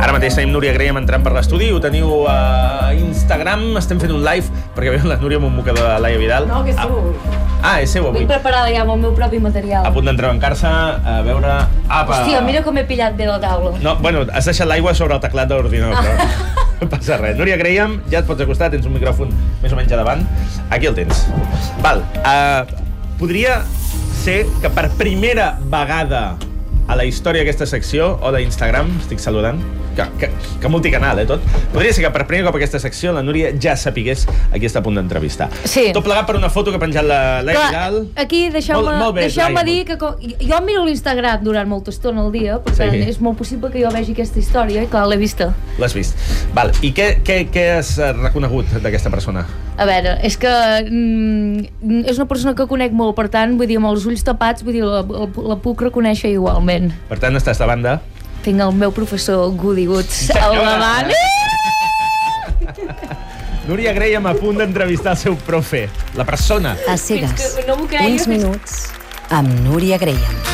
Ara mateix tenim Núria Graham entrant per l'estudi, ho teniu a Instagram, estem fent un live, perquè veiem la Núria amb un mocador de Laia Vidal. No, que és seu. És seu avui. Vull preparada ja amb el meu propi material. A punt d'entrebancar-se, a veure... Apa. Hòstia, mira com he pillat bé la taula. No, bueno, has deixat l'aigua sobre el teclat de l'ordinador, però no passa res. Núria Graham, ja et pots acostar, tens un micròfon més o menys a davant. Aquí el tens. Val, podria ser que per primera vegada a la història d'aquesta secció, o d'Instagram, estic saludant, que multicanal, tot. Podria ser que per primer cop aquesta secció la Núria ja sapigués a qui està a punt d'entrevistar. Sí. Tot plegat per una foto que ha penjat la Laia Vidal. Aquí deixeu-me dir que jo miro l'Instagram durant molta estona al dia, per tant és molt possible que jo vegi aquesta història i clar, l'he vista. L'has vist. Val. I què has reconegut d'aquesta persona? A veure, és que és una persona que conec molt, per tant, vull dir, amb els ulls tapats, vull dir, la puc reconèixer igualment. Per tant, estàs davant de... Tinc el meu professor Goody Goods al davant. Núria Graham a punt d'entrevistar el seu profe, la persona. A cegues, uns minuts amb Núria Graham.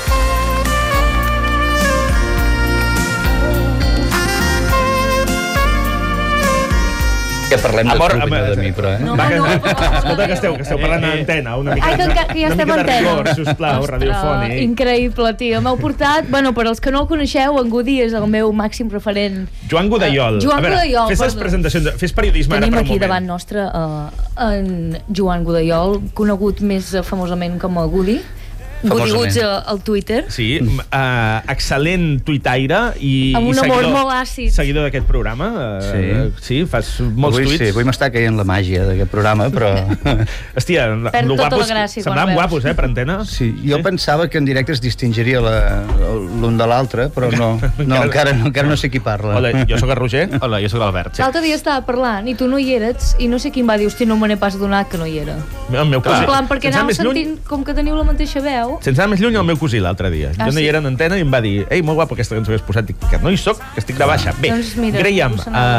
Que parlem de tu, de mi, però, No, escolta, que esteu parlant a antena, una mica de rigor, sisplau, radiofònic. Increïble, tio. M'heu portat, bueno, per als que no el coneixeu, en Goody és el meu màxim referent. Joan Godaiol. Joan Godaiol. Fes les presentacions, fes periodisme ara per un moment. Tenim aquí davant nostre en Joan Godaiol, conegut més famosament com a Goody. Goody Goods al Twitter. Sí, excel·lent tuitaire i amb un amor molt àcid. Seguidor d'aquest programa. Sí, fas molts tuits. Sí, avui m'està caient la màgia d'aquest programa, però... Hòstia, perd tota la gràcia. Semblaven guapos, per antena. Sí, jo pensava que en directe es distingiria l'un de l'altre, però no, encara no sé qui parla. Hola, jo sóc el Roger. Hola, jo sóc l'Albert. L'altre dia estava parlant i tu no hi eres i no sé qui em va dir, hòstia, no me n'he pas adonat que no hi era. El meu cosí. En plan, perquè anàvem sentint com que teniu la mateixa veu. Sense anar més lluny, el meu cosí l'altre dia. Jo no hi era en antena i em va dir, ei, molt guapo aquesta cançó que has posat. Dic, que no hi soc, que estic de baixa. Bé, Graham,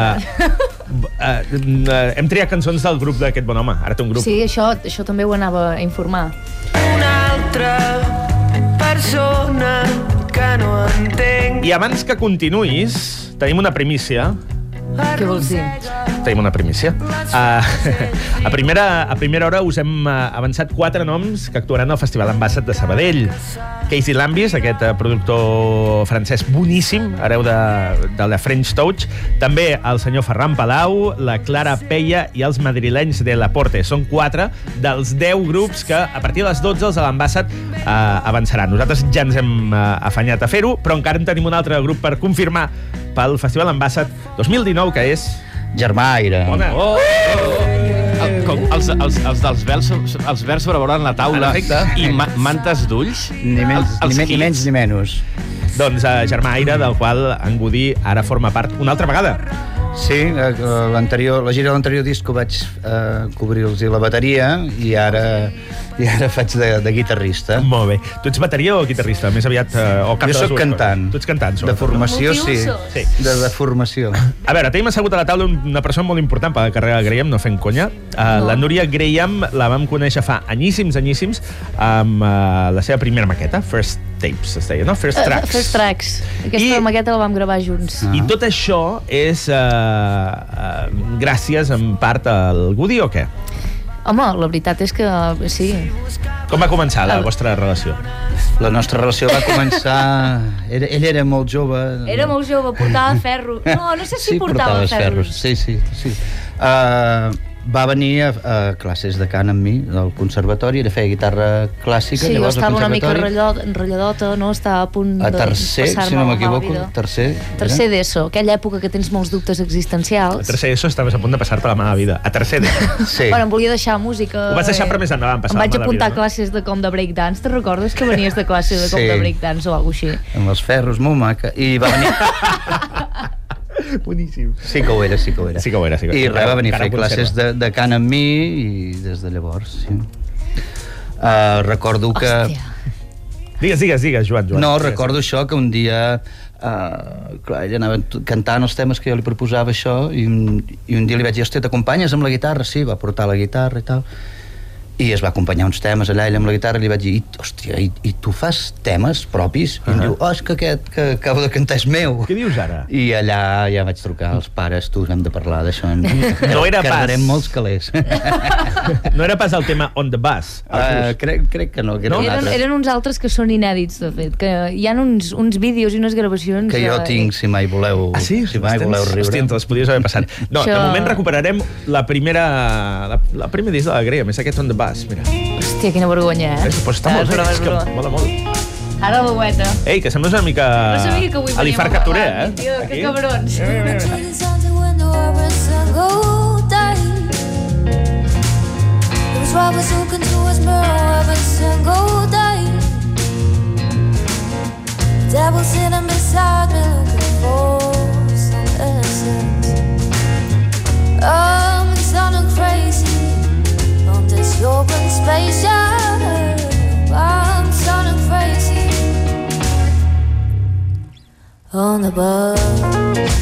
hem triat cançons del grup d'aquest bon home. Ara té un grup. Sí, això també ho anava a informar. Una altra persona que no entenc. I abans que continuïs, tenim una primícia. Què vols dir? Tenim una primícia. A primera hora us hem avançat 4 noms que actuaran al Festival Ambassat de Sabadell. Casey Lambis, aquest productor francès boníssim, hereu de la French Touch. També el senyor Ferran Palau, la Clara Peia i els madrilenys de La Porte. Són 4 dels 10 grups que a partir de les 12 els de l'Ambassat avançaran. Nosaltres ja ens hem afanyat a fer-ho, però encara en tenim un altre grup per confirmar pel Festival Ambassat 2019, que és... Germà Aire. Bona. Els verds sobrevolant la taula i mantes d'ulls. Ni menys ni menys. Doncs Germà Aire, del qual en Goody ara forma part una altra vegada. Sí, la gira de l'anterior disc vaig cobrir-los la bateria i ara faig de guitarrista. Molt bé. Tu ets bateria o guitarrista? Més aviat... Jo soc cantant. Tu ets cantant. De formació, sí. De formació. A veure, tenim assegut a la taula una persona molt important per la carrera de Graham, no fent conya. La Núria Graham la vam conèixer fa anyíssims, amb la seva primera maqueta, First Tapes, es deia, no? First Tracks. First Tracks. Aquesta maqueta la vam gravar junts. I tot això és gràcies, en part, al Goody, o què? Home, la veritat és que sí. Com va començar la vostra relació? La nostra relació va començar... Ell era molt jove. Era molt jove, portava ferro. No sé si portava ferros. Sí. Va venir a classes de cant amb mi, del conservatori, era feia guitarra clàssica. Sí, jo estava una mica enrotlladota, no? Estava a punt de passar-me si no m'equivoco, tercer d'ESO, aquella època que tens molts dubtes existencials. A tercer d'ESO estaves a punt de passar per la mala vida. A tercer d'ESO. Sí. Bueno, em volia deixar música. Ho vas deixar per més endavant, passar la mala vida. Em vaig apuntar a classes de com de breakdance. Te recordes que venies de classe de com de breakdance o alguna cosa així? Amb els ferros, molt maca. I va venir... Boníssim. Sí que ho era. I res, va venir a fer classes de cant amb mi i des de llavors, sí. Recordo que... Hòstia. Digues, Joan. No, recordo això, que un dia... clar, ella anava cantant els temes que jo li proposava això i un dia li vaig dir, hòstia, t'acompanyes amb la guitarra? Sí, va portar la guitarra i tal. i es va acompanyar uns temes allà, ell amb la guitarra, li vaig dir, hòstia, i tu fas temes propis? I em diu, és que aquest que acabo de cantar és meu. Què dius ara? I allà ja vaig trucar als pares, tu, hem de parlar d'això. No era pas... Cardarem molts calés. No era pas el tema On the Bus? Crec que no, que eren uns altres que són inèdits, de fet, que hi ha uns vídeos i unes gravacions... Que jo tinc, si mai voleu, sí? si mai voleu riure. Hòstia, te les podies haver passat. No, de moment recuperarem la primer disc de la Graham, és aquest On the Bus, mira. Hòstia, quina vergonya, Però està molt bé, és que mola molt. Ara la gueta. Ei, que sembles una mica... No sabia que avui Alifar Capturé, Tio, que cabrons. Devil sitting beside me looking for some innocence. I'm sounding crazy on this open spaceship. I'm sounding crazy on the bus.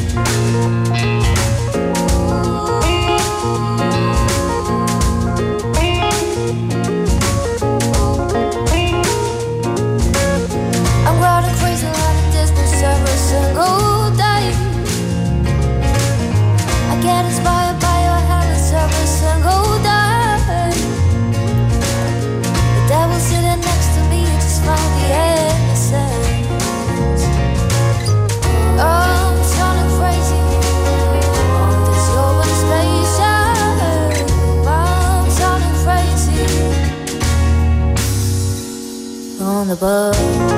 On the bus.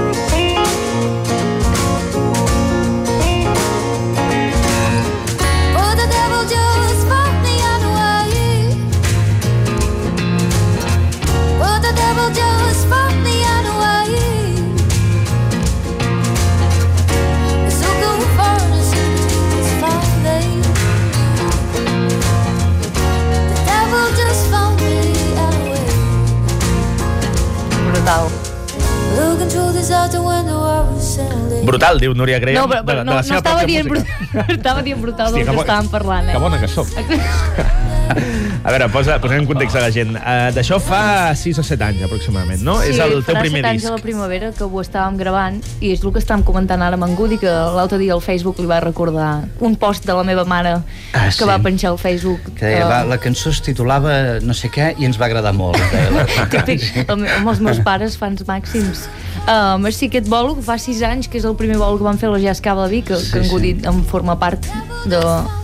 Brutal, diu Núria Graham. No, però no estava dient brutal, estava dient brutal del que estàvem parlant. Que bona que sóc. A veure, posem en context a la gent. D'això fa 6 o 7 anys, aproximadament, no? Sí, és el teu farà 7 primer disc. anys a la primavera que ho estàvem gravant i és el que estàvem comentant ara amb en Gudi, que l'altre dia al Facebook li va recordar un post de la meva mare que va penjar al Facebook. Que deia, la cançó es titulava no sé què i ens va agradar molt. Típic, amb els meus pares, fans màxims. Sí, aquest bolo, que fa 6 anys, que és el primer bolo que vam fer a la Jazz Cava de Vic, que en Gudi en forma part de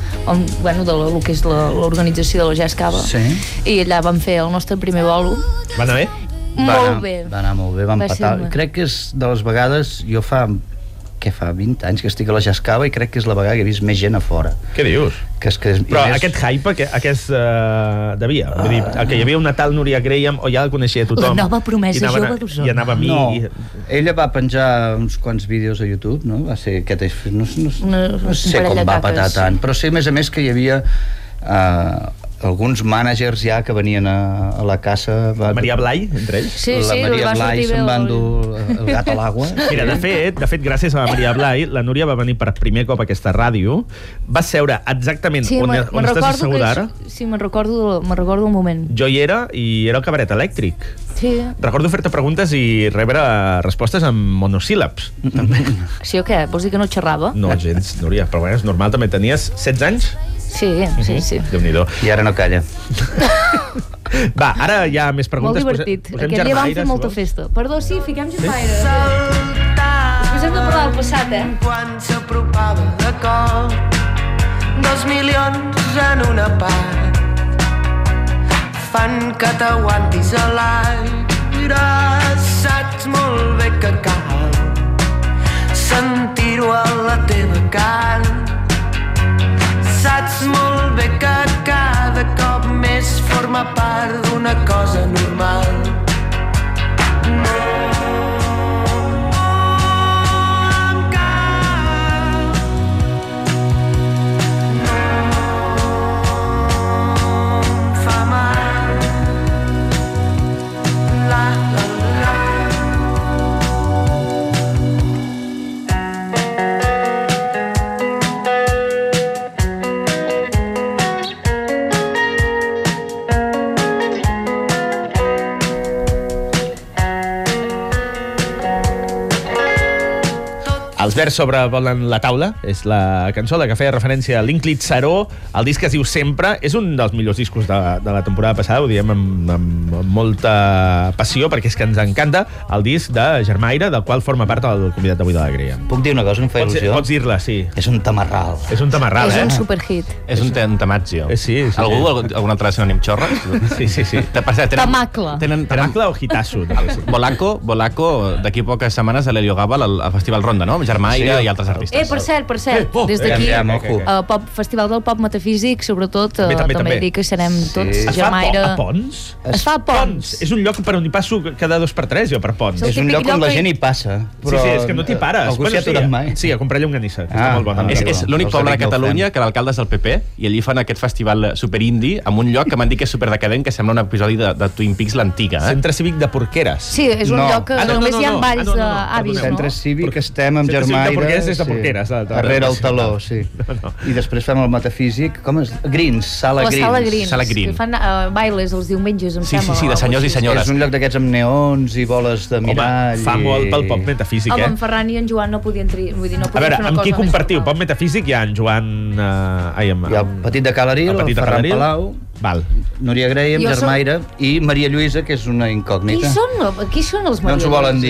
lo que és l'organització de la Jazz Cava. Sí. I allà vam fer el nostre primer bolo. Va anar bé? Molt bé. Va anar molt bé, vam patar. Crec que és de les vegades, jo fa 20 anys que estic a la Jazz Cava i crec que és la vegada que he vist més gent a fora. Què dius? Però aquest hype, aquest devia? Vull dir, que hi havia una tal Núria Graham, o ja la coneixia tothom? La nova promesa jove d'Osona. I anava a mi... No, ella va penjar uns quants vídeos a YouTube, no? Va ser aquest... No sé com va patar tant, però sé, a més que hi havia... alguns mànagers ja que venien a la casa... Maria Blai, entre ells? Sí, la Maria Blai se'n va endur el gat a l'aigua. Mira, de fet, gràcies a la Maria Blai, la Núria va venir per primer cop a aquesta ràdio, va seure exactament on estàs asseguda ara. Sí, me'n recordo el moment. Jo hi era, i era el cabaret elèctric. Sí. Recordo fer-te preguntes i rebre respostes amb monosíl·labs. Sí o què? Vols dir que no xerrava? No, gens, Núria, però és normal, també tenies 16 anys? Sí. Déu-n'hi-do. I ara no calla. Va, ara hi ha més preguntes. Molt divertit. Aquell dia vam fer molta festa. Perdó, sí, fiquem germaire. Després hem de parlar del passat, Quan s'apropava de cop 2 milions en una part fan que t'aguantis a l'aire. Saps molt bé que cal sentir-ho a la teva carn. Saps molt bé que cada cop més forma part d'una cosa normal. No em cal, no em fa mal. La, la, la. Els vers sobrevolen la taula, és la cançó que feia referència a l'Ínclit Saró. El disc es diu Sempre, és un dels millors discos de la temporada passada, ho diem amb molta passió, perquè és que ens encanta el disc de Germaire, del qual forma part el convidat d'avui de l'Alegria. Puc dir una cosa, em fa il·lusió? Pots dir-la, sí. És un tamarral. És un tamarral, És un superhit. És un temazio. Sí. Algun altre sinònim xorres? Sí. Tamacle. Tamacle o hitasso. Bolaco, d'aquí poques setmanes a l'Helio Gabal, al Festival Ronda, no? Germaire i altres artistes. Per cert, des d'aquí, Festival del Pop Metafísic, sobretot, també dic que serem tots Germaire. Es fa a Pons? Es fa a Pons. És un lloc per on hi passo cada 2 per 3, jo, per Pons. És un lloc on la gent hi passa. Sí, és que no t'hi pares. Algú s'hi ha aturat mai. Sí, a comprar llonganissa, que està molt bona. És l'únic poble de Catalunya que l'alcalde és del PP i allí fan aquest festival superindi en un lloc que m'han dit que és superdecadent, que sembla un episodi de Twin Peaks l'antiga. Centre Cívic de Porqueres. Sí, és un lloc que només hi ha balls d'avis, no? Centre Cívic, estem amb Germaire. Centre Cívic de Porqueres és de Porqueres. Darrere el taló, sí. I després fem el metafísic, com és? Grins, Sala Grins. Sala Grins. Fan bailes els diumenges, em sembla. Sí, de senyors i senyores. És un lloc d'aquests amb neons i boles de mirall. Home, fa molt pel pop metafísic, Home, en Ferran i en Joan no podien fer una cosa més. A veure, amb qui compartiu? Pop metafísic hi ha en Joan... Hi ha el Petit de Calaril, el Ferran Palau, Núria Graham, Germaire i Maria Lluïsa, que és una incògnita. Qui són els Maria Lluïsa? No ens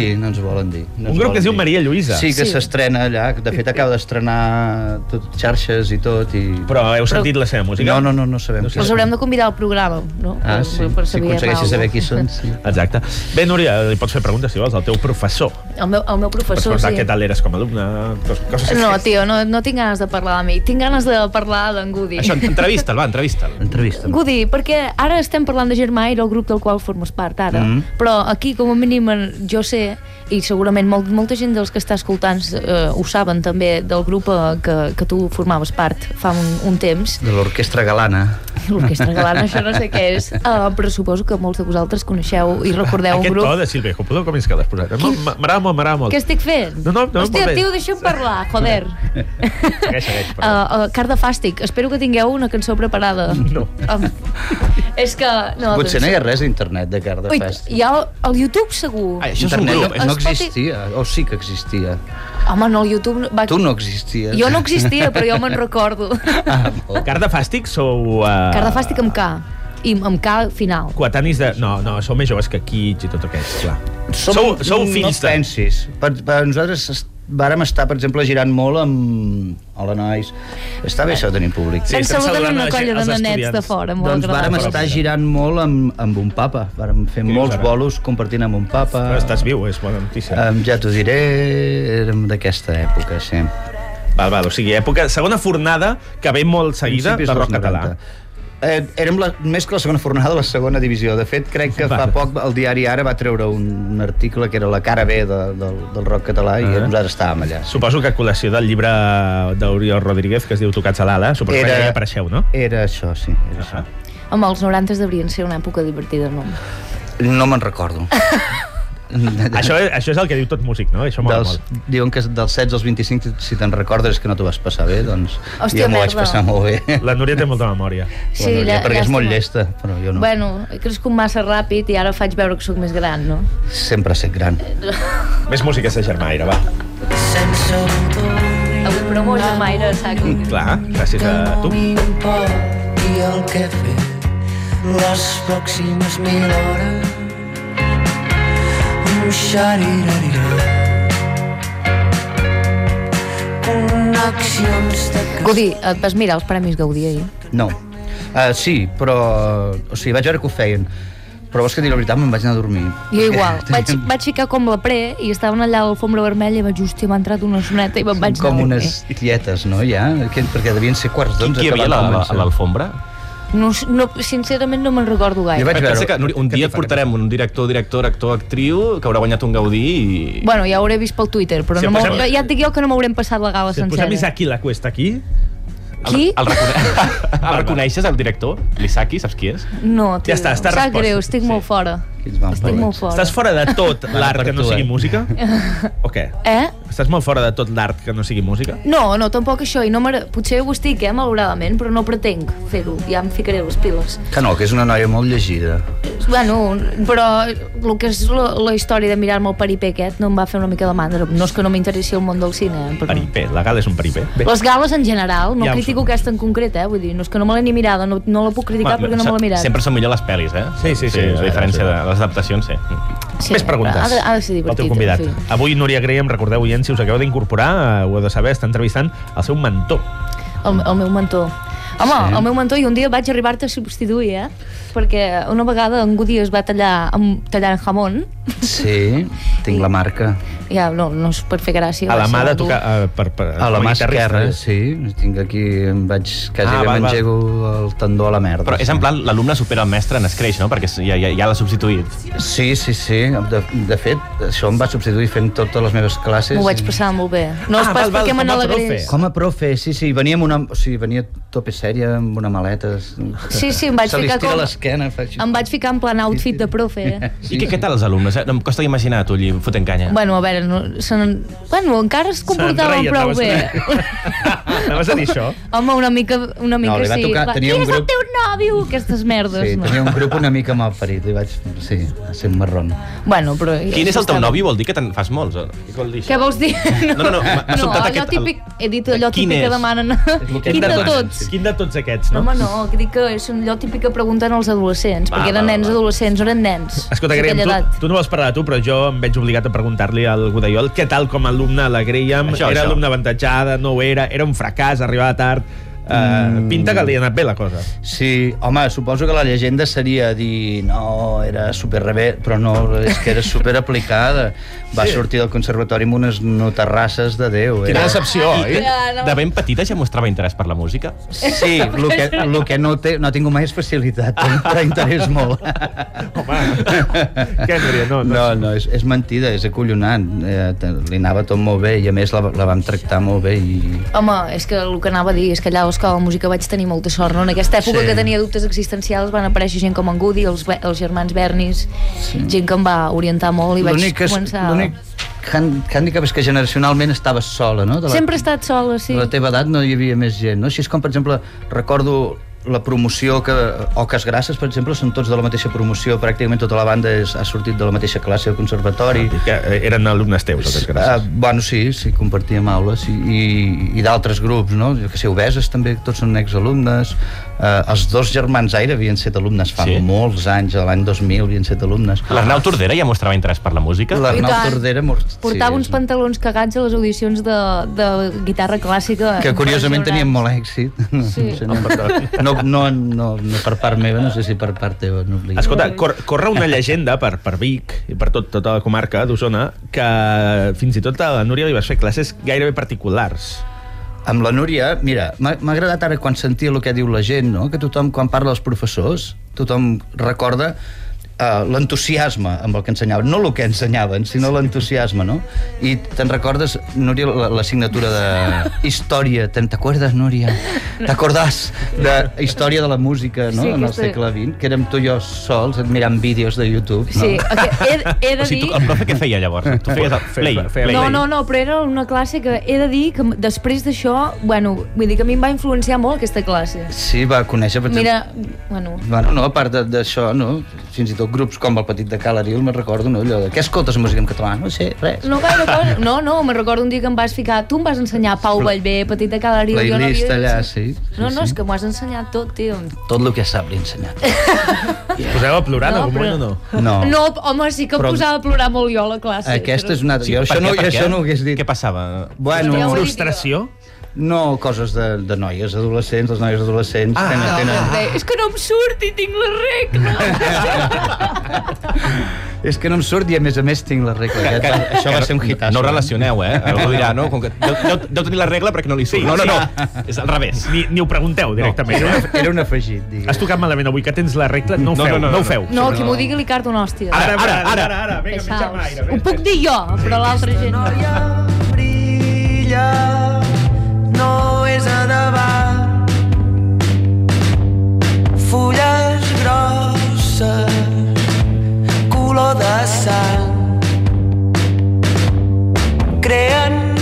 ho volen dir. Un grup que es diu Maria Lluïsa. Sí, que s'estrena allà. De fet, acaba d'estrenar xarxes i tot. Però heu sentit la seva música? No sabem. Els haurem de convidar al programa, no? Sí, si aconsegueixes saber qui són. Exacte. Bé, Núria, li pots fer preguntes, si vols, al teu professor. El meu professor, sí. Què tal eres com a alumne? No, tio, no tinc ganes de parlar de mi. Tinc ganes de parlar d'en Gudi. Això, entrevista'l. Gudi, perquè ara estem parlant de Germaire, el grup del qual formes part ara, però aquí com a mínim jo sé, i segurament molta gent dels que està escoltant ho saben també, del grup que tu formaves part fa un temps. De l'Orquestra Galana. L'Orquestra Galana, això no sé què és, però suposo que molts de vosaltres coneixeu i recordeu un grup. Aquest to de Sílvia Coppoló, com és que l'has posat? M'agrada molt. Què estic fent? No, hòstia, tio, deixa'm parlar, joder. Segueix. Car de Fàstic, espero que tingueu una cançó preparada. No. És que... Potser no hi ha res a internet de Car de Fàstic. Hi ha el YouTube segur. Això és un grup. No existia, o sí que existia. Home, no, el YouTube... Tu no existies. Jo no existia, però jo me'n recordo. Car de Fàstic sou... Car de Fàstic amb K. I amb K final. Coetanis de... No, sou més joves que Kitsch i tot aquest, clar. Sou fills de... No pensis. Per nosaltres vàrem estar, per exemple, girant molt amb... Hola, nois. Està bé això de tenir públic. Sí, ens saluden una colla de nanets de fora. Doncs vàrem estar girant molt amb un papa. Vàrem fer molts bolos compartint amb un papa. Però estàs viu, és bona notícia. Ja t'ho diré, érem d'aquesta època, sí. Val, o sigui, segona fornada que ve molt seguida de rock català. Érem més que la segona fornada de la segona divisió. De fet, crec que fa poc el diari Ara va treure un article que era la cara B del rock català i nosaltres estàvem allà. Suposo que a col·lecció del llibre d'Oriol Rodríguez, que es diu Tocats a l'ala, suposo que ja apareixeu, no? Era això, sí. Home, els 90 deurien ser una època divertida, no? No me'n recordo. Això és el que diu tot músic, no? Això molt. Diuen que dels 16 als 25, si te'n recordes que no t'ho vas passar bé, doncs hòstia, jo m'ho vaig passar molt bé. La Núria té molta memòria. Sí, perquè és molt llesta, però jo no. Bueno, he crescut massa ràpid i ara faig veure que sóc més gran, no? Sempre he set gran. Més música de Germaire, va. Avui promo Germaire, saco. Clar, gràcies a tu. I el que he fet les pròximes 1000 hores Gaudí, et vas mirar els Premis Gaudí ahir? No. Sí, però... O sigui, vaig veure que ho feien. Però vols que dir la veritat, me'n vaig anar a dormir. Jo igual. Vaig ficar com la pre i estaven allà a l'alfombra vermella i vaig, hòstia, m'ha entrat una soneta i me'n vaig anar a dormir. Com unes tietes, no, ja? Perquè devien ser quarts d'11. Qui hi havia a l'alfombra? No, sincerament no me'n recordo gaire. Jo vaig veure que un dia portarem un director, actor, actriu que haurà guanyat un Gaudí i... Bueno, ja ho hauré vist pel Twitter, però ja et dic jo que no m'haurem passat la gala sencera. Si posem Isaki la Cuesta aquí... Qui? El reconeixes, el director? L'Isaki, saps qui és? No, tio. Ja està resposta. Sap greu, estic molt fora. Estic molt fora. Estàs fora de tot l'art que no sigui música? O què? Estàs molt fora de tot l'art que no sigui música? No, tampoc això, i potser ho estic, malauradament, però no pretenc fer-ho, ja em ficaré les piles. Que no, que és una noia molt llegida. Bueno, però el que és la història de mirar-me el peripé aquest no em va fer una mica de mandra. No és que no m'interessi el món del cine. Però... Peripé, la gala és un peripé. Bé. Les gales en general, no ja critico aquesta en concret, vull dir, no és que no me l'he ni mirada, no la puc criticar perquè no me l'he mirat. Sempre són millor les pel·lis, Sí. A diferència de les adaptacions, sí. Més preguntes. Ha de ser divertit. El teu convidat. Avui, Núria Graham, recordeu, oients, si us acabeu d'incorporar, ho heu de saber, està entrevistant el seu mentor. El meu mentor. Home, sí. El meu mentor, i un dia vaig arribar-te a substituir, perquè una vegada en Goody es va tallant jamón. Sí, tinc la marca. Ja, no és per fer gràcia. A la mà de tocar... A la mà esquerra, sí. Tinc aquí, quasi m'engego el tendó a la merda. Però és en plan, l'alumne supera el mestre en escreix, no? Perquè ja l'ha substituït. Sí. De fet, això em va substituir fent totes les meves classes. M'ho vaig passar molt bé. No és pas perquè me n'alegrés. Com a profe, sí. Venia tope sèrie, amb una maleta. Sí, em vaig ficar com... l'esquena. Em vaig ficar en plan outfit de profe. I què tal els alumnes? Em costa imaginar tu allí fotent canya. Bueno, a veure, encara es comportaven prou bé. Anaves a dir això? Home, una mica sí. Qui és el teu nòvio? Aquestes merdes. Sí, tenia un grup una mica malparit. Li vaig, ser un marrón. Bueno, però... Quin és el teu nòvio? Vol dir que te'n fas molts? Què vols dir? No, m'ha sobtat aquest... Típic, he dit allò típic que demanen... Quin de tots? Quin de tots aquests, no? Home, no, que dic que és allò típic que pregunten als adolescents, perquè eren nens adolescents, no eren nens. Escolta, Graham, tu no vols parlar de tu, però jo em veig obligat a preguntar-li al Godaiol què tal com a alumne a la Graham, era alumne avantatjada, no ho era un fracàs, arribava tard... Pinta que li ha anat bé la cosa. Sí, home, suposo que la llegenda seria dir no, era super rebé, però no, és que era super aplicada. Va sortir del conservatori amb unes notarrasses de Déu. Quina decepció, oi? De ben petita ja mostrava interès per la música? Sí, el que no ha tingut mai és facilitat, però interès molt. Home, què, Núria? No, és mentida, és acollonant. Li anava tot molt bé i a més la vam tractar molt bé. Home, és que el que anava a dir és que allà l'escola de música vaig tenir molta sort, no? En aquesta època que tenia dubtes existencials van aparèixer gent com en Goody, els germans Bernis, gent que em va orientar molt i vaig començar... L'únic hàndicap és que generacionalment estaves sola, no? Sempre he estat sola, sí. A la teva edat no hi havia més gent, no? Així és com, per exemple, recordo la promoció Oques Grasses, per exemple, són tots de la mateixa promoció, pràcticament tota la banda ha sortit de la mateixa classe del conservatori. Eren alumnes teus, Oques Grasses. Bueno, sí, compartíem aules i d'altres grups, no? Jo que sé, Obeses també, tots són exalumnes. Els dos germans Aire havien set alumnes fa molts anys, l'any 2000 havien set alumnes. L'Arnau Tordera ja mostrava interès per la música? L'Arnau Tordera... Portava uns pantalons cagats a les audicions de guitarra clàssica. Que curiosament tenien molt èxit. Sí. No per part meva, no sé si per part teva. Escolta, corre una llegenda per Vic i per tota la comarca d'Osona que fins i tot a la Núria li vas fer classes gairebé particulars. Amb la Núria, mira, m'ha agradat ara quan sentia el que diu la gent, no? Que tothom, quan parla dels professors, tothom recorda l'entusiasme amb el que ensenyaven, no el que ensenyaven, sinó l'entusiasme, no? I te'n recordes, Núria, la signatura de Història, ¿t'acuerdas, Núria? T'acordàs de Història de la música, no? En el segle XX, que érem tu i jo sols mirant vídeos de YouTube, no? Sí, he de dir... El profe què feia llavors? Tu feies play? No, però era una classe que he de dir que després d'això, bueno, vull dir que a mi em va influenciar molt aquesta classe. Sí, va conèixer... Mira, bueno, no, a part d'això, no? Fins i tot grups com el Petit de Calaril, me'n recordo, no? Allò de, què escoltes música en català? No sé, res. No gaire cosa. No, me'n recordo un dia que em vas ficar... Tu em vas ensenyar Pau Vallvé, Petit de Calaril... Playlist allà, sí. No, és que m'ho has ensenyat tot, tio. Tot el que sap l'he ensenyat. Poseu a plorar en algun moment o no? No, home, sí que posava a plorar molt jo a la classe. Aquesta és una... Això no ho hagués dit. Què passava? Bueno, frustració? No, coses de noies adolescents, les noies adolescents tenen... És que no em surt i tinc la regla. És que no em surt i a més tinc la regla. Això va ser un hitazo. No relacioneu, Algú dirà, no? Deu tenir la regla perquè no li surt. No. És al revés. Ni ho pregunteu directament. Era un afegit, digues. Has tocat malament avui que tens la regla, no ho feu. No, qui m'ho digui li carto una hòstia. Ara. Vinga, mitjam aire. Ho puc dir jo, però l'altra gent no. Brilla, no és a davant, fulles grosses, color de sang, creen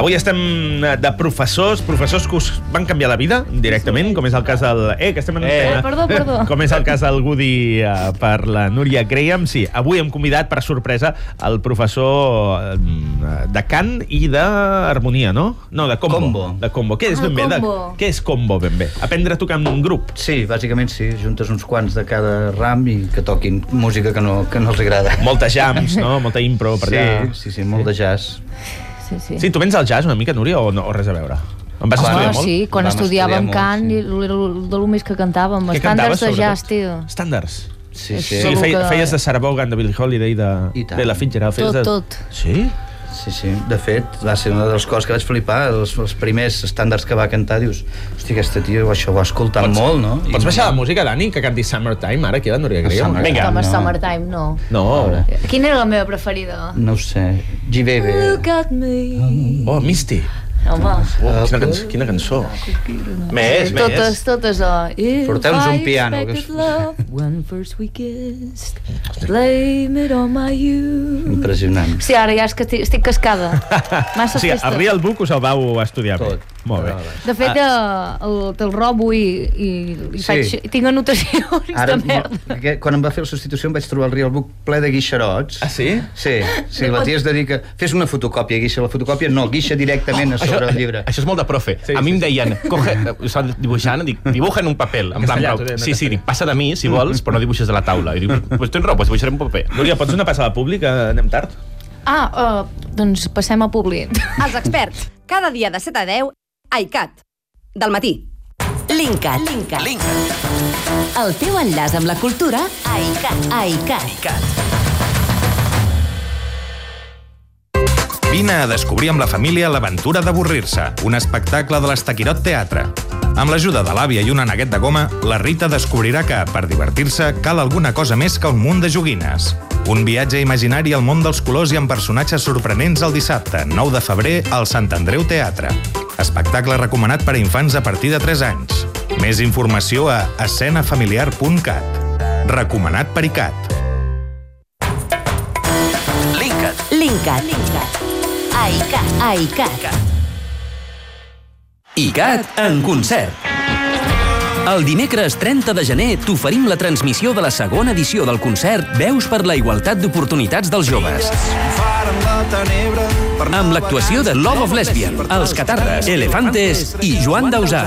Avui estem de professors que us van canviar la vida directament, com és el cas del... que estem en antena. Perdó. Com és el cas del Goody per la Núria Graham. Sí, avui hem convidat per sorpresa el professor de cant i d'harmonia, no? No, de combo. De combo. Què és ben bé? Què és combo ben bé? Aprendre a tocar en un grup? Sí, bàsicament sí. Juntes uns quants de cada ram i que toquin música que no els agrada. Moltes jams, no? Molta impro per allà. Sí, molt de jazz. Sí, tu vens al jazz una mica, Núria, o res a veure? Em vas estudiar molt? Sí, quan estudiàvem cant, era de lo més que cantàvem. Estàndards de jazz, tio. Estàndards? Sí. Feies de Sarah Vaughan, de Billie Holiday, de la Fitzgerald. Tot. Sí? Sí. De fet, va ser una de les coses que vaig flipar. Els primers estàndards que va cantar, dius, hosti, aquesta tia això ho ha escoltat molt, no? Pots baixar la música, Dani, que canti Summertime, ara, aquí a la Núria Graham? Vinga. Summertime, no. No. Quina era la meva preferida? No ho sé. G-Baby. Look at me. Oh, Misty. Home. Quina cançó. Més. Totes. Porteu-nos un piano. When first we kissed, blame it on my youth. Impressionant. Sí, ara ja és que estic cascada. Massa O sigui, festa. el Real Book us el vau estudiar bé. Tot. Molt bé. De fet, te'l robo i tinc anotacions de merda. Quan em va fer la substitució em vaig trobar el Real Book ple de guixerots. Ah, sí? Sí, la tia es dedica... Fes una fotocòpia, guixa. La fotocòpia no, guixa directament a sobre el llibre. Això és molt de profe. A mi em deien, dibuixant, dic, dibuja en un paper. Sí, dic, passa de mi, si vols, però no dibuixes a la taula. I dic, pues tens raó, pues dibuixaré un paper. Núria, pots donar passada a públic? Anem tard? Doncs passem a Publi. Els experts, cada dia de 7 a 10, a ICAT, del matí. Linkat. El teu enllaç amb la cultura a ICAT. Vine a descobrir amb la família l'aventura d'avorrir-se, un espectacle de l'Estaquirot Teatre. Amb l'ajuda de l'àvia i una neguet de goma, la Rita descobrirà que, per divertir-se, cal alguna cosa més que un munt de joguines. Un viatge imaginari al món dels colors i amb personatges sorprenents el dissabte, 9 de febrer, al Sant Andreu Teatre. Espectacle recomanat per a infants a partir de 3 anys. Més informació a escenafamiliar.cat. Recomanat per ICAT. Linkat. A ICAT. ICAT en concert. El dimecres 30 de gener t'oferim la transmissió de la segona edició del concert Veus per la igualtat d'oportunitats dels joves. Amb l'actuació de Love of Lesbian, Els Catarres, Elefantes i Joan Dausà.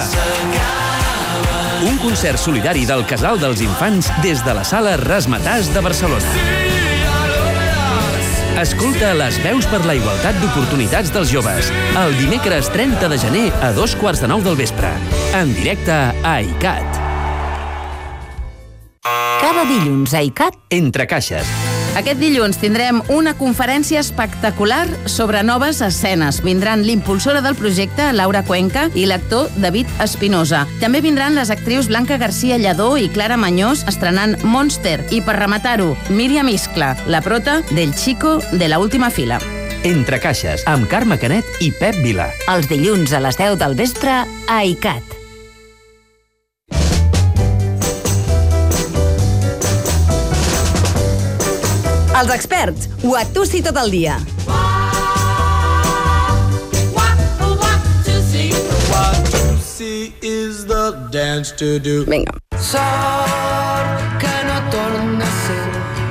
Un concert solidari del Casal dels Infants des de la sala Razzmatazz de Barcelona. Escolta les Veus per la igualtat d'oportunitats dels joves el dimecres 30 de gener a 8:45 del vespre, en directe a ICAT. Cada dilluns a ICAT, Entre caixes. Aquest dilluns tindrem una conferència espectacular sobre noves escenes. Vindran l'impulsora del projecte, Laura Cuenca, i l'actor David Espinosa. També vindran les actrius Blanca García Lladó i Clara Mañós estrenant Monster. I per rematar-ho, Míriam Iscla, la prota del Chico de la última fila. Entre caixes, amb Carme Canet i Pep Vila. els dilluns a les 10 del vespre a ICAT. Els experts, ho actusi tot el dia. Vinga. Sort que no torna a ser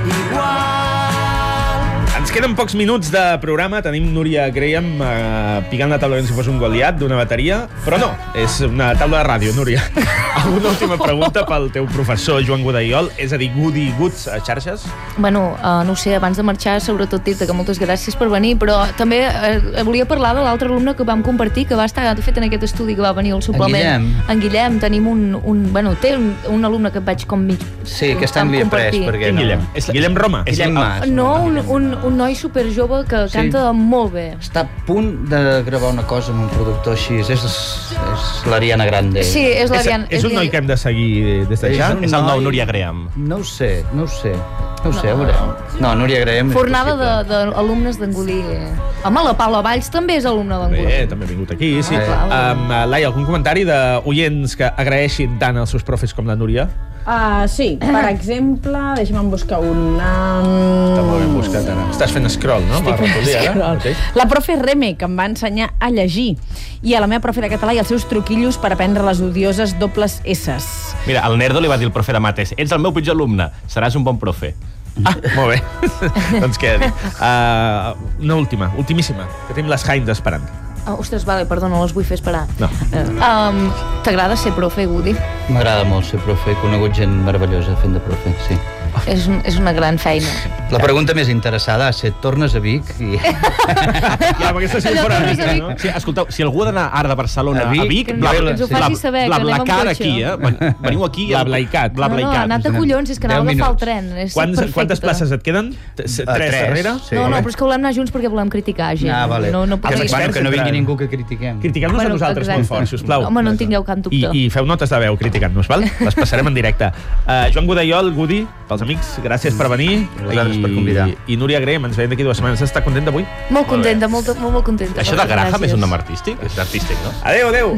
igual. Ens queden pocs minuts de programa. Tenim Núria Graham picant la taula com si fos un Goliat d'una bateria, però no, és una taula de ràdio, Núria. Alguna última pregunta pel teu professor Joan Godaiol, és a dir, Goody Goods a xarxes? Bueno, no ho sé, abans de marxar, sobretot dir-te que moltes gràcies per venir, però també volia parlar de l'altre alumne que vam compartir, que va estar, de fet, en aquest estudi que va venir al suplement. En Guillem. Tenim té un alumne que vaig com mig... Sí, que està en Viaprès, perquè no... Guillem? Guillem Roma? Guillem Mas. No, un noi superjove que canta molt bé. Està a punt de gravar una cosa amb un productor així. És l'Ariana Grande. Sí, és l'Ariana. És un noi que hem de seguir des de ja? És el nou Núria Graham. No ho sé, a veurem. No, Núria Graham és Fornada d'alumnes d'en Godí. Home, la Paula Valls també és alumne d'en Godí. També ha vingut aquí, sí. Laia, algun comentari d'oients que agraeixin tant els seus profes com la Núria? Sí, per exemple, deixa'm buscar un... Està molt ben buscat, ara. Estàs fent scroll, no? Estic fent scroll. La profe Reme, que em va ensenyar a llegir, i a la meva profe de català i els seus truquillos per aprendre les odioses dobles S's. Mira, el Nerdo li va dir al profe de mates: ets el meu pitjor alumne, seràs un bon profe. Molt bé. Doncs què dir? Una ultimíssima, que tenim les Heinz esperant. Ostres, vale, perdona, no les vull fer esperar. No. T'agrada ser profe, Woody? M'agrada molt ser profe, he conegut gent meravellosa fent de profe, sí. És una gran feina. La pregunta més interessada ha set: tornes a Vic? Ja, amb aquesta sí fora una mica, no? Sí, escolteu, si algú ha d'anar ara de Barcelona a Vic, ens ho faci saber, que anem amb cotxe. aquí, veniu aquí... Blablaicat. No, ha anat a collons, és que anava a agafar el tren. Quantes places et queden? 3 darrere? No, però és que volem anar junts perquè volem criticar gent. Vale. Que no vingui ningú que critiquem. Critiquem-nos a nosaltres molt fort, sisplau. Home, no en tingueu cap dubte. I feu notes de veu criticant-nos, val? Les passarem en directe. Joan Godellol, Woody, pels amics, gràcies per venir. Vosaltres per convidar. I Núria Grem, ens veiem d'aquí 2 setmanes. Està contenta avui? Molt contenta, molt contenta. Això de Graham és un nom artístic? És artístic, no? Adéu.